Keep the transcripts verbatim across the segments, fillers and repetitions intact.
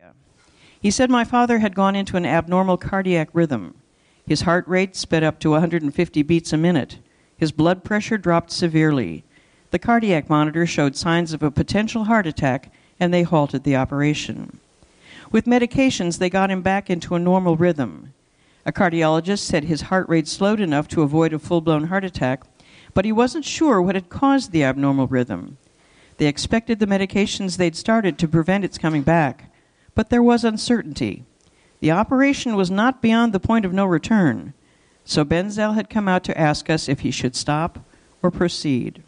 tachycardia. He said my father had gone into an abnormal cardiac rhythm. His heart rate sped up to one hundred fifty beats a minute. His blood pressure dropped severely. The cardiac monitor showed signs of a potential heart attack, and they halted the operation. With medications, they got him back into a normal rhythm. A cardiologist said his heart rate slowed enough to avoid a full-blown heart attack, but he wasn't sure what had caused the abnormal rhythm. They expected the medications they'd started to prevent its coming back, but there was uncertainty. The operation was not beyond the point of no return, so Benzel had come out to ask us if he should stop or proceed.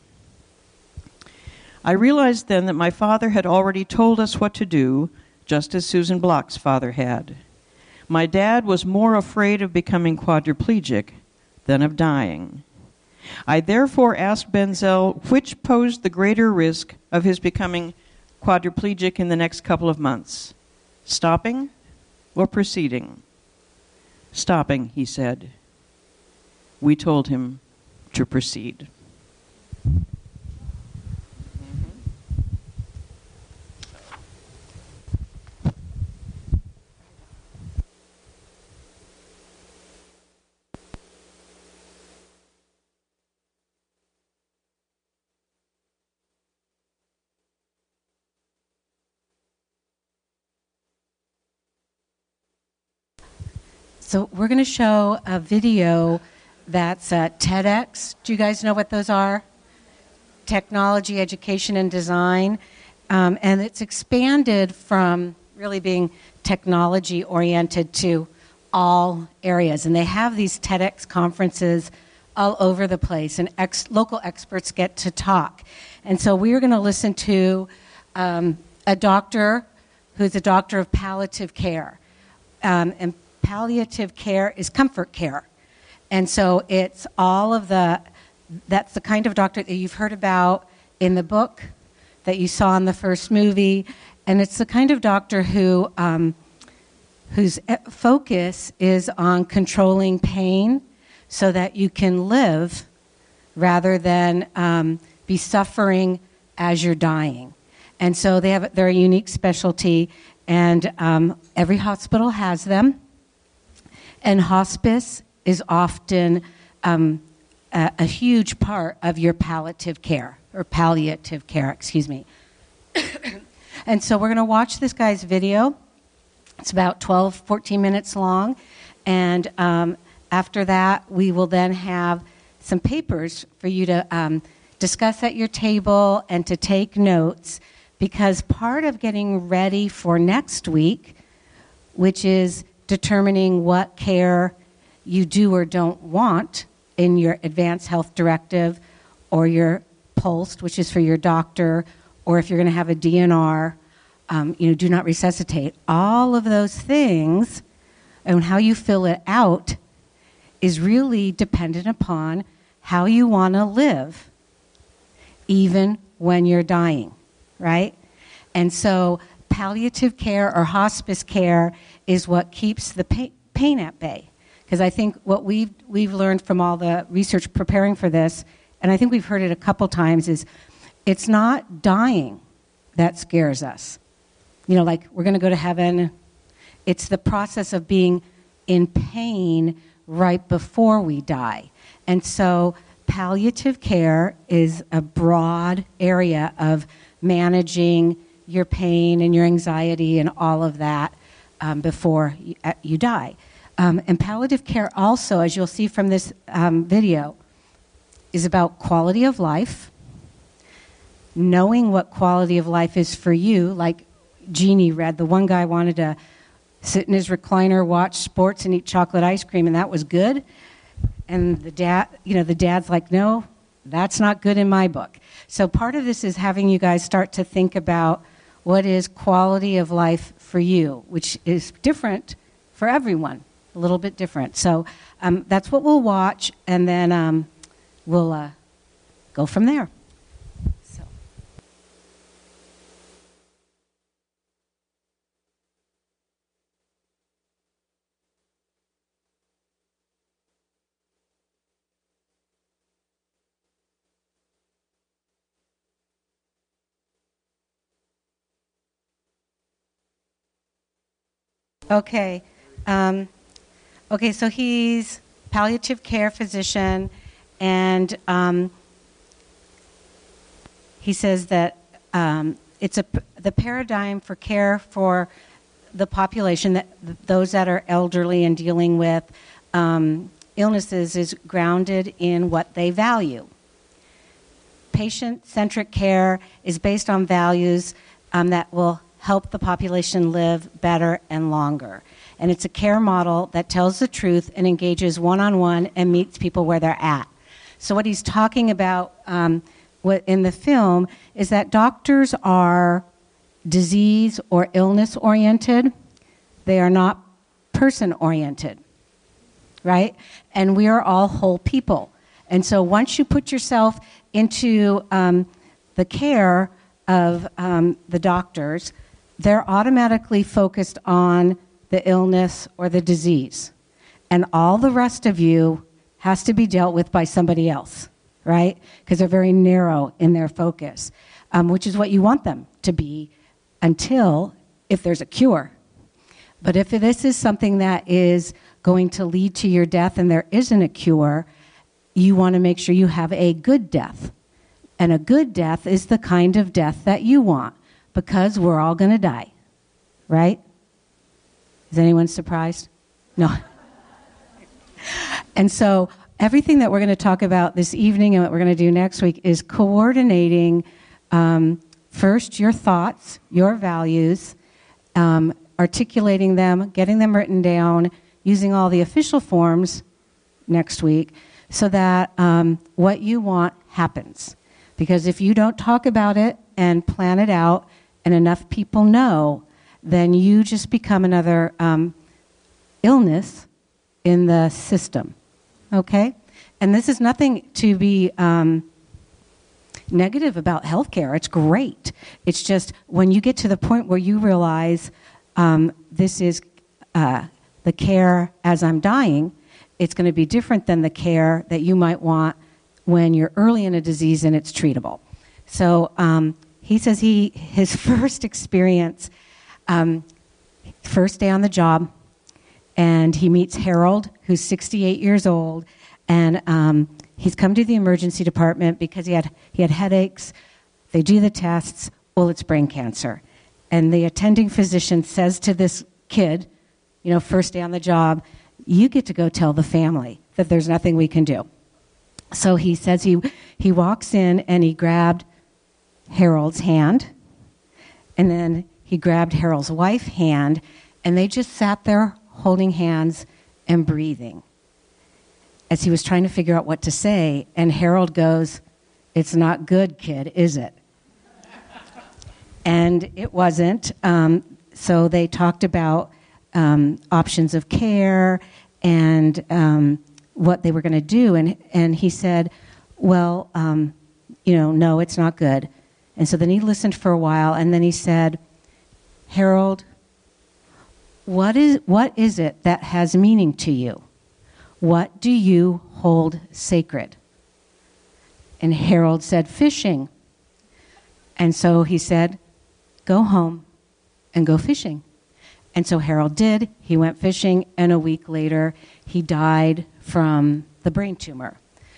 I realized then that my father had already told us what to do, just as Susan Block's father had. My dad was more afraid of becoming quadriplegic than of dying. I therefore asked Benzel which posed the greater risk of his becoming quadriplegic in the next couple of months, stopping or proceeding. Stopping, he said. We told him to proceed. So we're going to show a video that's at TEDx. Do you guys know what those are? Technology, Education, and Design. Um, and it's expanded from really being technology-oriented to all areas. And they have these TEDx conferences all over the place, and ex- local experts get to talk. And so we're going to listen to um, a doctor who's a doctor of palliative care. Um, and palliative care is comfort care. And so it's all of the, that's the kind of doctor that you've heard about in the book, that you saw in the first movie. And it's the kind of doctor who, um, whose focus is on controlling pain so that you can live rather than um, be suffering as you're dying. And so they have, they're a unique specialty, and um, every hospital has them. And hospice is often um, a, a huge part of your palliative care, or palliative care, excuse me. And so we're going to watch this guy's video. It's about twelve, fourteen minutes long. And um, after that, we will then have some papers for you to um, discuss at your table and to take notes, because part of getting ready for next week, which is determining what care you do or don't want in your Advanced Health Directive, or your PULSed, which is for your doctor, or if you're going to have a D N R, um, you know, do not resuscitate. All of those things and how you fill it out is really dependent upon how you want to live, even when you're dying, right? And so palliative care or hospice care is what keeps the pain, pain at bay. Because I think what we've, we've learned from all the research preparing for this, and I think we've heard it a couple times, is it's not dying that scares us. You know, like we're going to go to heaven. It's the process of being in pain right before we die. And so palliative care is a broad area of managing your pain and your anxiety and all of that um, before you, uh, you die. Um, and palliative care also, as you'll see from this um, video, is about quality of life, knowing what quality of life is for you. Like Jeannie read, the one guy wanted to sit in his recliner, watch sports, and eat chocolate ice cream, and that was good. And the dad, you know, the dad's like, no, that's not good in my book. So part of this is having you guys start to think about what is quality of life for you, which is different for everyone, a little bit different. So um, that's what we'll watch, and then um, we'll uh, go from there. So. Okay. Um, okay, so he's palliative care physician, and um, he says that um, it's a the paradigm for care for the population, that those that are elderly and dealing with um, illnesses, is grounded in what they value. Patient-centric care is based on values um, that will help the population live better and longer. And it's a care model that tells the truth and engages one-on-one and meets people where they're at. So what he's talking about um, what in the film is that doctors are disease or illness-oriented. They are not person-oriented, right? And we are all whole people. And so once you put yourself into um, the care of um, the doctors, they're automatically focused on the illness or the disease. And all the rest of you has to be dealt with by somebody else, right? Because they're very narrow in their focus, um, which is what you want them to be until if there's a cure. But if this is something that is going to lead to your death and there isn't a cure, you want to make sure you have a good death. And a good death is the kind of death that you want, because we're all going to die, right? Is anyone surprised? No. And so everything that we're going to talk about this evening and what we're going to do next week is coordinating um, first your thoughts, your values, um, articulating them, getting them written down, using all the official forms next week so that um, what you want happens. Because if you don't talk about it and plan it out and enough people know, then you just become another um, illness in the system, okay? And this is nothing to be um, negative about healthcare. It's great. It's just when you get to the point where you realize um, this is uh, the care as I'm dying, it's going to be different than the care that you might want when you're early in a disease and it's treatable. So um, he says he his first experience, um, first day on the job, and he meets Harold, who's sixty-eight years old, and um, he's come to the emergency department because he had he had headaches. They do the tests. Well, it's brain cancer. And the attending physician says to this kid, you know, first day on the job, you get to go tell the family that there's nothing we can do. So he says he he walks in and he grabbed Harold's hand, and then he grabbed Harold's wife's hand, and they just sat there holding hands and breathing as he was trying to figure out what to say. And Harold goes, "It's not good, kid, is it?" And it wasn't. Um, so they talked about um, options of care and um, what they were going to do. And, and he said, well, um, you know, no, it's not good. And so then he listened for a while, and then he said, Harold, what is what is it that has meaning to you? What do you hold sacred? And Harold said, fishing. And so he said, go home and go fishing. And so Harold did. He went fishing, and a week later, he died from the brain tumor.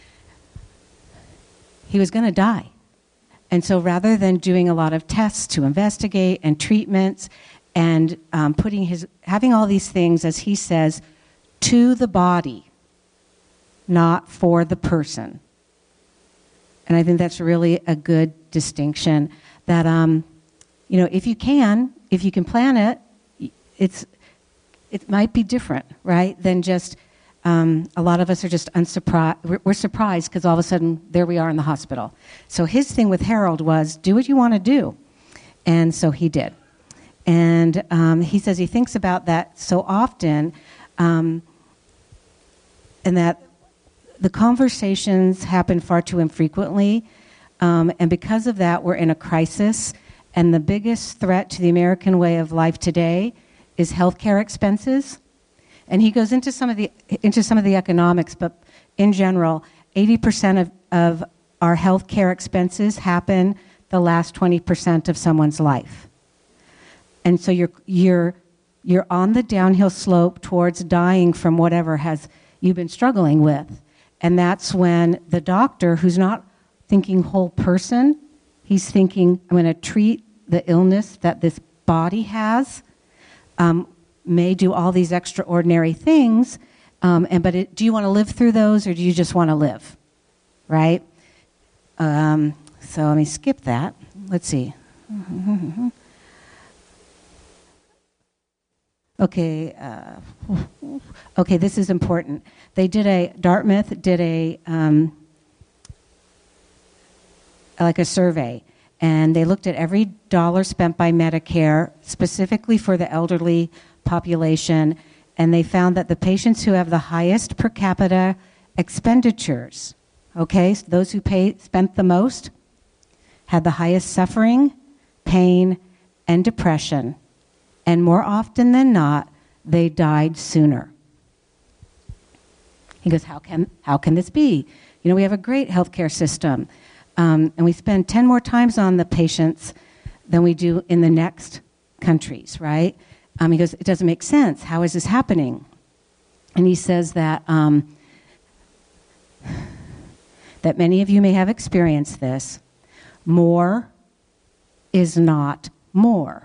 He was going to die. And so rather than doing a lot of tests to investigate and treatments and um, putting his, having all these things, as he says, to the body, not for the person. And I think that's really a good distinction that, um, you know, if you can, if you can plan it, it's, it might be different, right, than just, um, a lot of us are just unsurprised. We're, we're surprised because all of a sudden, there we are in the hospital. So his thing with Harold was, do what you want to do. And so he did. And um, he says he thinks about that so often, um, and that the conversations happen far too infrequently. Um, and because of that, we're in a crisis. And the biggest threat to the American way of life today is healthcare expenses. And he goes into some of the into some of the economics, but in general, eighty percent of, of our healthcare expenses happen the last twenty percent of someone's life. And so you're you're you're on the downhill slope towards dying from whatever has you've been struggling with. And that's when the doctor, who's not thinking whole person, he's thinking, I'm going to treat the illness that this body has, um, may do all these extraordinary things, um, and but it, do you want to live through those, or do you just want to live, right? Um, so let me skip that. Let's see. Okay, uh, okay, this is important. They did a, Dartmouth did a, um, like a survey, and they looked at every dollar spent by Medicare, specifically for the elderly population, and they found that the patients who have the highest per capita expenditures, okay, so those who pay, spent the most, had the highest suffering, pain, and depression. And more often than not, they died sooner. He goes, how can, how can this be? You know, we have a great healthcare system, um, and we spend ten more times on the patients than we do in the next countries, right? Um, he goes, it doesn't make sense. How is this happening? And he says that, um, that many of you may have experienced this. More is not more.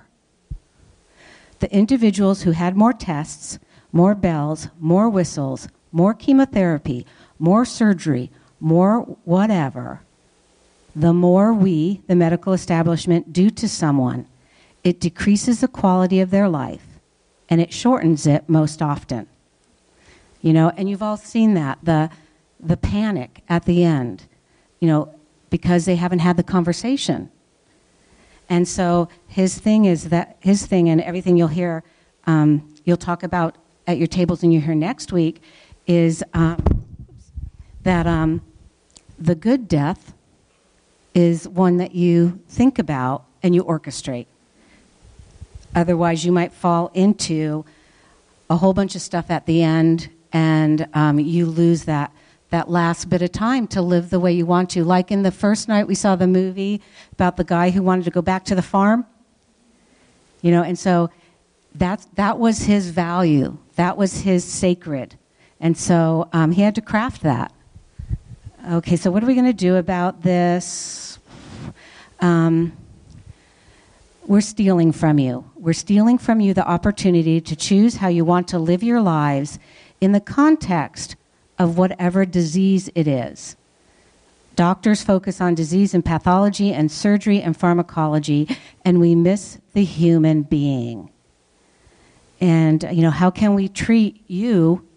The individuals who had more tests, more bells, more whistles, more chemotherapy, more surgery, more whatever, the more we, the medical establishment, do to someone, it decreases the quality of their life, and it shortens it most often. You know, and you've all seen that, the the panic at the end, you know, because they haven't had the conversation. And so his thing is that, his thing and everything you'll hear, um, you'll talk about at your tables and you hear next week, is um, that um, the good death is one that you think about and you orchestrate. Otherwise, you might fall into a whole bunch of stuff at the end, and um, you lose that that last bit of time to live the way you want to. Like in the first night we saw the movie about the guy who wanted to go back to the farm. You know, and so that's, that was his value. That was his sacred. And so um, he had to craft that. Okay, so what are we going to do about this? Um, we're stealing from you. We're stealing from you the opportunity to choose how you want to live your lives in the context of whatever disease it is. Doctors focus on disease and pathology and surgery and pharmacology, and we miss the human being. And, you know, how can we treat you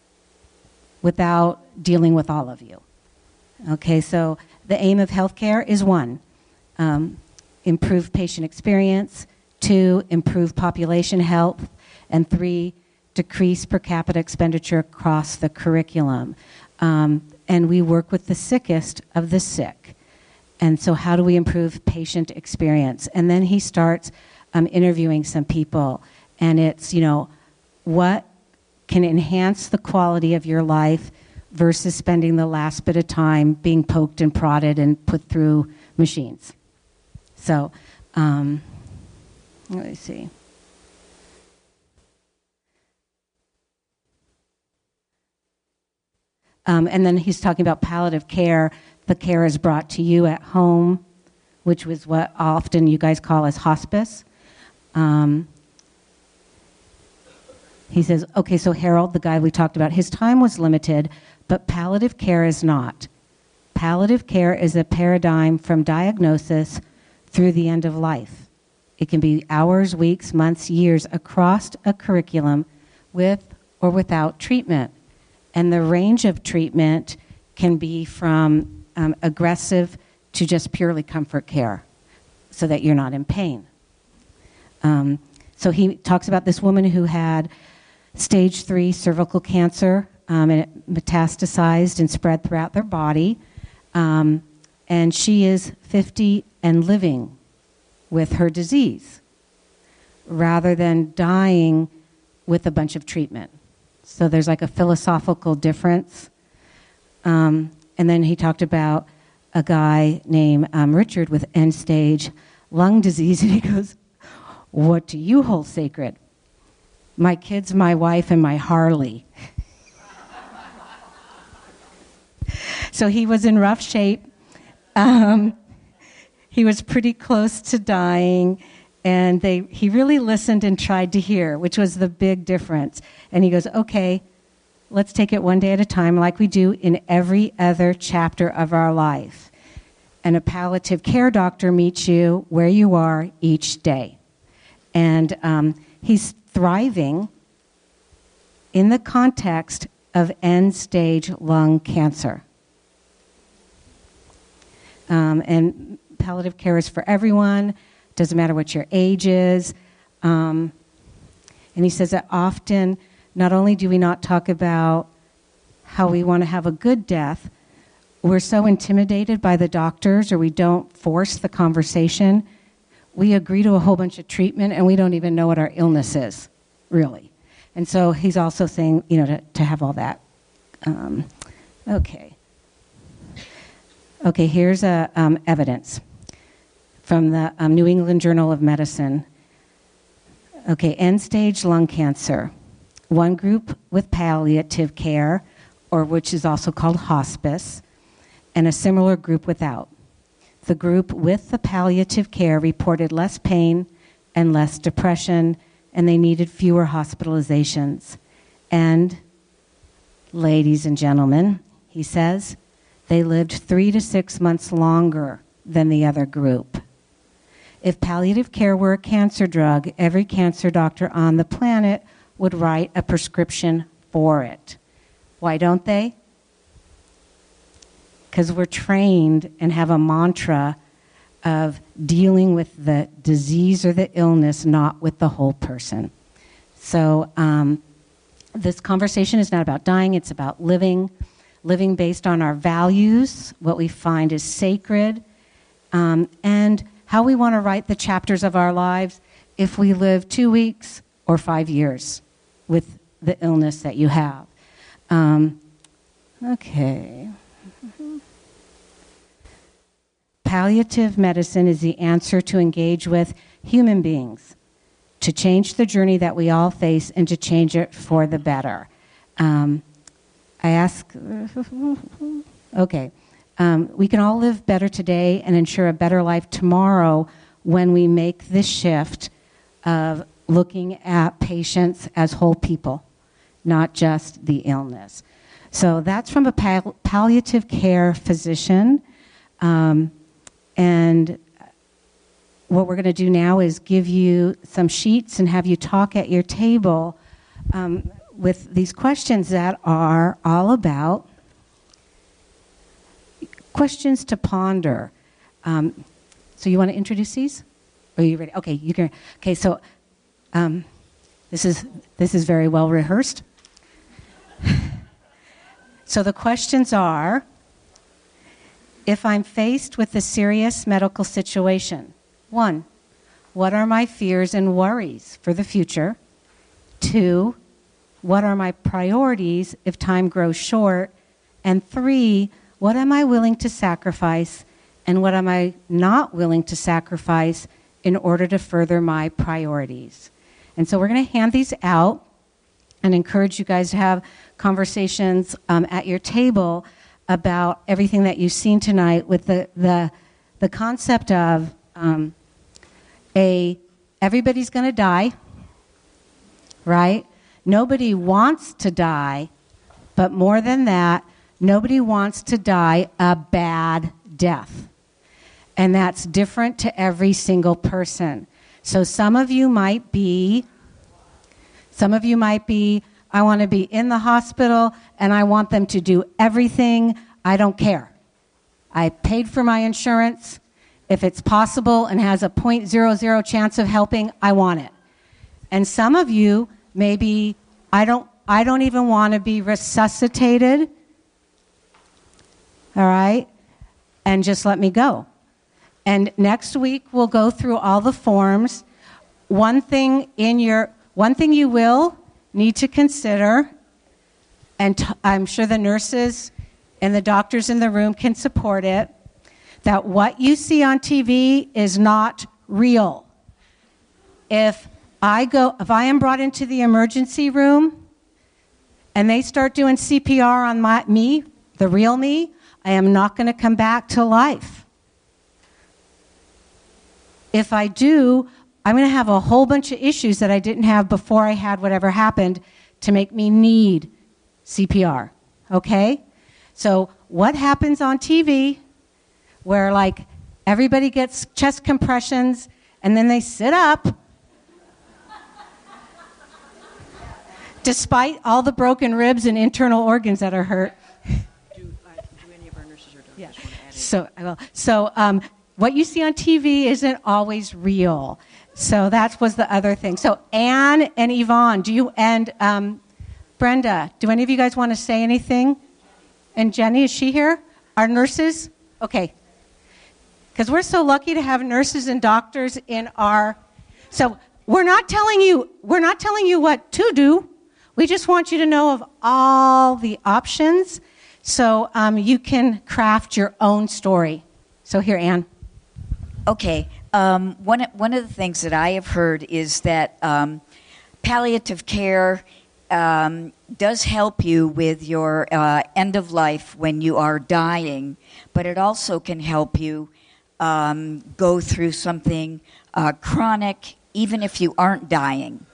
without dealing with all of you? Okay, so the aim of healthcare is one, um, improve patient experience, two, improve population health, and three, decrease per capita expenditure across the curriculum. Um, and we work with the sickest of the sick. And so how do we improve patient experience? And then he starts um, interviewing some people. And it's, you know, what can enhance the quality of your life versus spending the last bit of time being poked and prodded and put through machines. So, um, let me see. Um, and then he's talking about palliative care. The care is brought to you at home, which was what often you guys call as hospice. Um, he says, okay, so Harold, the guy we talked about, his time was limited, but palliative care is not. Palliative care is a paradigm from diagnosis through the end of life. It can be hours, weeks, months, years across a curriculum with or without treatment. And the range of treatment can be from um, aggressive to just purely comfort care so that you're not in pain. Um, so he talks about this woman who had stage three cervical cancer, um, and it metastasized and spread throughout their body. Um, and she is fifty and living with her disease rather than dying with a bunch of treatment. So there's like a philosophical difference. Um, and then he talked about a guy named um, Richard with end-stage lung disease, and he goes, what do you hold sacred? my kids, my wife, and my Harley. So he was in rough shape. Um, he was pretty close to dying, and they he really listened and tried to hear, which was the big difference. And he goes, okay, let's take it one day at a time like we do in every other chapter of our life. And a palliative care doctor meets you where you are each day. And um, he's thriving in the context of end-stage lung cancer. Um, and palliative care is for everyone. Doesn't matter what your age is. Um, and he says that often, not only do we not talk about how we want to have a good death, we're so intimidated by the doctors, or we don't force the conversation. We agree to a whole bunch of treatment, and we don't even know what our illness is, really. And so he's also saying, you know, to, to have all that. Um, okay. Okay, here's a, um, evidence from the um, New England Journal of Medicine. Okay, end-stage lung cancer. One group with palliative care, or which is also called hospice, and a similar group without. The group with the palliative care reported less pain and less depression, and they needed fewer hospitalizations. And, ladies and gentlemen, he says, they lived three to six months longer than the other group. If palliative care were a cancer drug, every cancer doctor on the planet would write a prescription for it. Why don't they? Because we're trained and have a mantra of dealing with the disease or the illness, not with the whole person. So um, this conversation is not about dying, it's about living, living based on our values, what we find is sacred, um, and how we want to write the chapters of our lives if we live two weeks or five years with the illness that you have. Um, okay. Palliative medicine is the answer to engage with human beings, to change the journey that we all face and to change it for the better. Um, I ask, okay, um, we can all live better today and ensure a better life tomorrow when we make this shift of looking at patients as whole people, not just the illness. So that's from a pal- palliative care physician. Um, and what we're going to do now is give you some sheets and have you talk at your table um, with these questions that are all about questions to ponder. Um, so you want to introduce these? Are you ready? Okay, you can. Okay, so um, this is this is very well rehearsed. So the questions are: if I'm faced with a serious medical situation, one, what are my fears and worries for the future? Two, what are my priorities if time grows short? And three, what am I willing to sacrifice and what am I not willing to sacrifice in order to further my priorities? And so we're going to hand these out and encourage you guys to have conversations um, at your table about everything that you've seen tonight with the the, the concept of um, a everybody's going to die, right? Nobody wants to die, but more than that, nobody wants to die a bad death. And that's different to every single person. So some of you might be, some of you might be, I want to be in the hospital and I want them to do everything. I don't care. I paid for my insurance. If it's possible and has a zero point zero zero chance of helping, I want it. And some of you, maybe, I don't, I don't even want to be resuscitated. All right? And just let me go. And next week, we'll go through all the forms. One thing in your, one thing you will need to consider, and t- I'm sure the nurses and the doctors in the room can support it, that what you see on T V is not real. If I go, if I am brought into the emergency room and they start doing C P R on my, me, the real me, I am not going to come back to life. If I do, I'm going to have a whole bunch of issues that I didn't have before I had whatever happened to make me need C P R, okay? So what happens on T V where, like, everybody gets chest compressions and then they sit up despite all the broken ribs and internal organs that are hurt? Do, uh, do any of our nurses or doctors Yeah. want to add So, I will. So um, what you see on T V isn't always real. So that was the other thing. So Anne and Yvonne, do you, and um, Brenda, do any of you guys want to say anything? And Jenny, is she here? Our nurses? Okay. Because we're so lucky to have nurses and doctors in our... So we're not telling you, we're not telling you what to do. We just want you to know of all the options so um, you can craft your own story. So here, Anne. Okay. Um, one, one of the things that I have heard is that um, palliative care um, does help you with your uh, end of life when you are dying, but it also can help you um, go through something uh, chronic even if you aren't dying.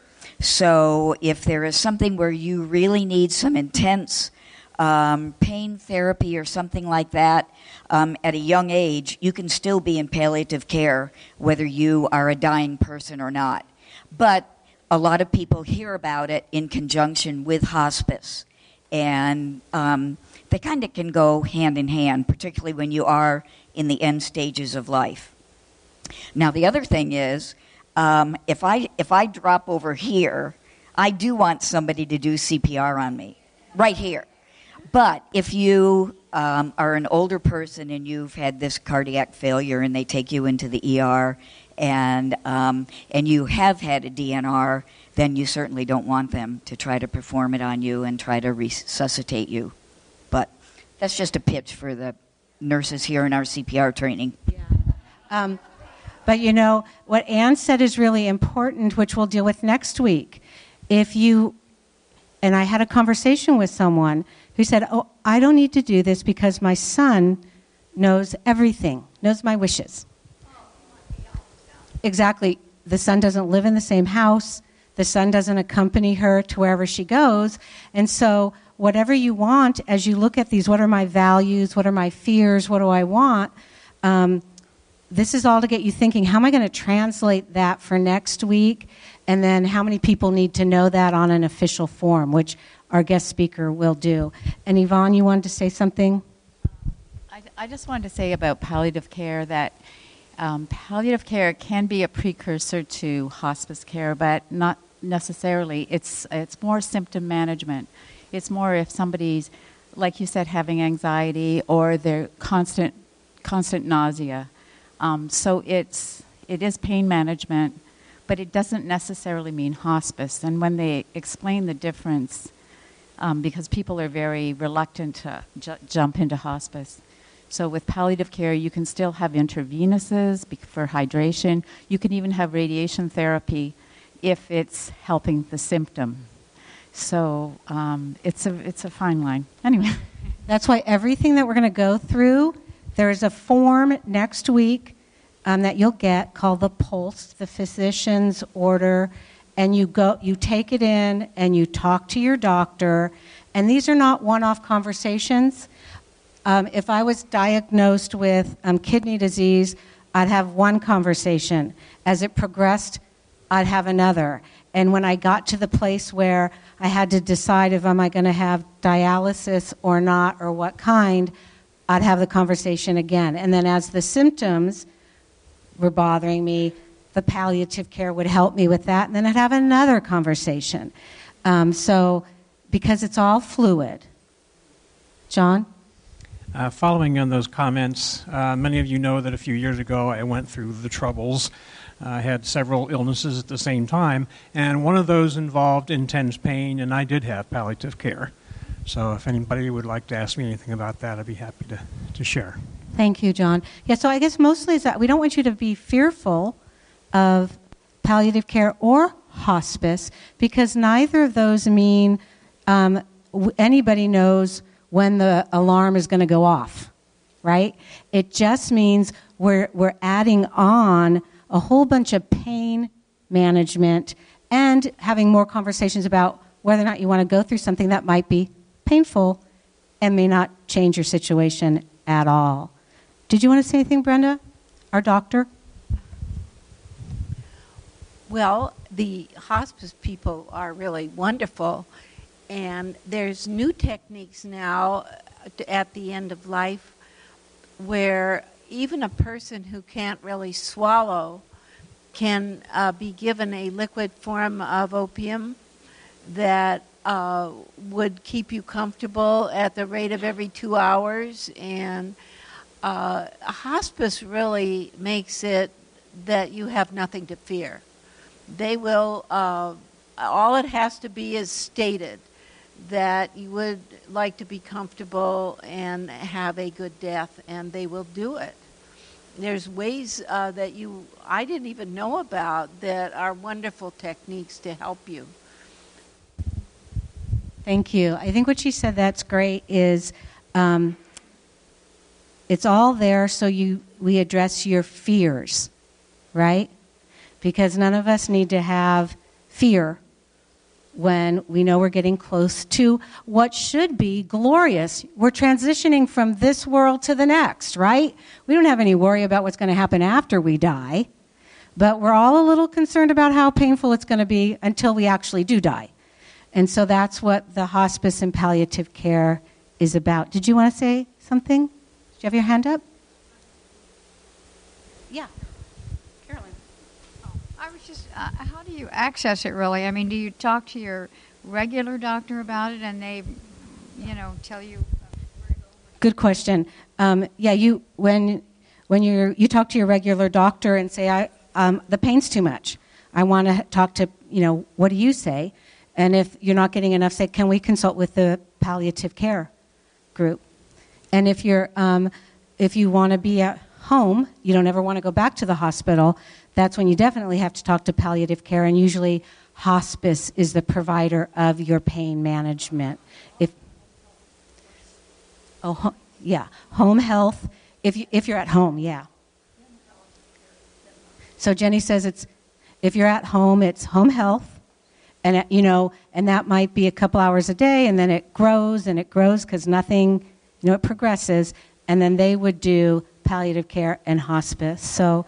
So if there is something where you really need some intense um, pain therapy or something like that um, at a young age, you can still be in palliative care whether you are a dying person or not. But a lot of people hear about it in conjunction with hospice, and um, they kind of can go hand in hand, particularly when you are in the end stages of life. Now, the other thing is, um, if I if I drop over here, I do want somebody to do C P R on me, right here. But if you um, are an older person and you've had this cardiac failure and they take you into the E R and um, and you have had a D N R, then you certainly don't want them to try to perform it on you and try to resuscitate you. But that's just a pitch for the nurses here in our C P R training. Yeah. Um, but, you know, what Anne said is really important, which we'll deal with next week. If you, and I had a conversation with someone who said, oh, I don't need to do this because my son knows everything, knows my wishes. Exactly. The son doesn't live in the same house. The son doesn't accompany her to wherever she goes. And so whatever you want, as you look at these, what are my values? What are my fears? What do I want? Um, this is all to get you thinking, how am I going to translate that for next week? And then how many people need to know that on an official form, which our guest speaker will do. And Yvonne, you wanted to say something? I, I just wanted to say about palliative care that um, palliative care can be a precursor to hospice care, but not necessarily. It's it's more symptom management. It's more if somebody's, like you said, having anxiety or they're constant constant nausea. Um, so it's it is pain management, but it doesn't necessarily mean hospice. And when they explain the difference, um, because people are very reluctant to ju- jump into hospice. So with palliative care, you can still have intravenous's for hydration. You can even have radiation therapy if it's helping the symptom. So um, it's a it's a fine line. Anyway. That's why everything that we're going to go through, there's a form next week um, that you'll get called the PULSE, the physician's order, and you go, you take it in and you talk to your doctor. And these are not one-off conversations. Um, if I was diagnosed with um, kidney disease, I'd have one conversation. As it progressed, I'd have another. And when I got to the place where I had to decide if am I going to have dialysis or not, or what kind, I'd have the conversation again. And then as the symptoms were bothering me, the palliative care would help me with that, and then I'd have another conversation. Um, so, because it's all fluid. John? Uh, following on those comments, uh, many of you know that a few years ago I went through the troubles. I had several illnesses at the same time, and one of those involved intense pain, and I did have palliative care. So if anybody would like to ask me anything about that, I'd be happy to, to share. Thank you, John. Yeah, so I guess mostly is that we don't want you to be fearful of palliative care or hospice, because neither of those mean um, w- anybody knows when the alarm is going to go off, right? It just means we're, we're adding on a whole bunch of pain management and having more conversations about whether or not you want to go through something that might be painful and may not change your situation at all. Did you want to say anything, Brenda, our doctor? Well, the hospice people are really wonderful, and there's new techniques now at the end of life where even a person who can't really swallow can uh, be given a liquid form of opium that uh, would keep you comfortable at the rate of every two hours. And uh, a hospice really makes it that you have nothing to fear. They will, uh, all it has to be is stated that you would like to be comfortable and have a good death, and they will do it. There's ways uh, that you, I didn't even know about that are wonderful techniques to help you. Thank you. I think what she said that's great is um, it's all there so you we address your fears, right? Because none of us need to have fear when we know we're getting close to what should be glorious. We're transitioning from this world to the next, right? We don't have any worry about what's going to happen after we die, but we're all a little concerned about how painful it's going to be until we actually do die. And so that's what the hospice and palliative care is about. Did you want to say something? Did you have your hand up? Yeah. Carolyn. I was just, uh, how do you access it really? I mean, do you talk to your regular doctor about it and they, you know, tell you? Good question. Um, yeah, you when when you you talk to your regular doctor and say, I um, the pain's too much. I want to talk to, you know, what do you say? And if you're not getting enough, say, can we consult with the palliative care group? And if you're um, if you want to be at home, you don't ever want to go back to the hospital, that's when you definitely have to talk to palliative care, and usually hospice is the provider of your pain management. If oh ho- yeah, home health. If you if you're at home, yeah. So Jenny says it's if you're at home, it's home health. And, you know, and that might be a couple hours a day, and then it grows and it grows because nothing, you know, it progresses. And then they would do palliative care and hospice. So,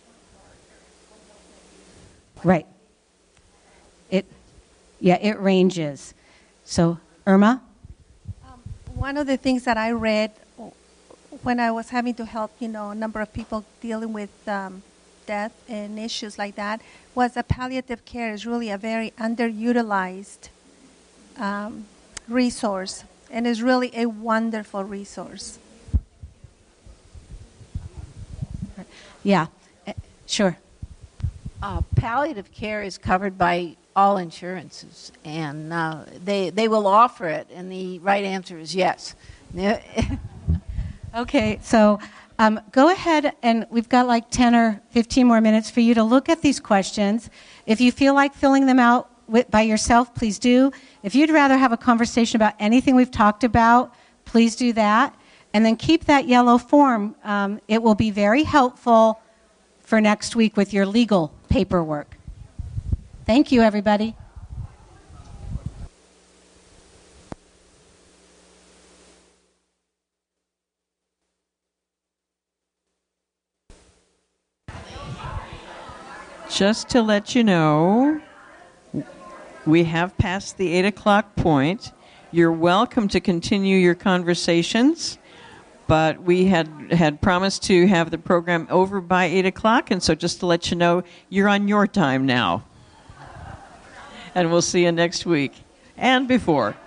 right. It, yeah, it ranges. So, Irma? Um, one of the things that I read when I was having to help, you know, a number of people dealing with um, death and issues like that was that palliative care is really a very underutilized um, resource and is really a wonderful resource. Yeah, uh, sure. Uh, palliative care is covered by all insurances, and uh, they they will offer it, and the right answer is yes. Okay, so um, go ahead, and we've got like ten or fifteen more minutes for you to look at these questions. If you feel like filling them out with, by yourself, please do. If you'd rather have a conversation about anything we've talked about, please do that. And then keep that yellow form. Um, it will be very helpful for next week with your legal paperwork. Thank you, everybody. Just to let you know, we have passed the eight o'clock point. You're welcome to continue your conversations, but we had, had promised to have the program over by eight o'clock, and so just to let you know, you're on your time now. And we'll see you next week and before.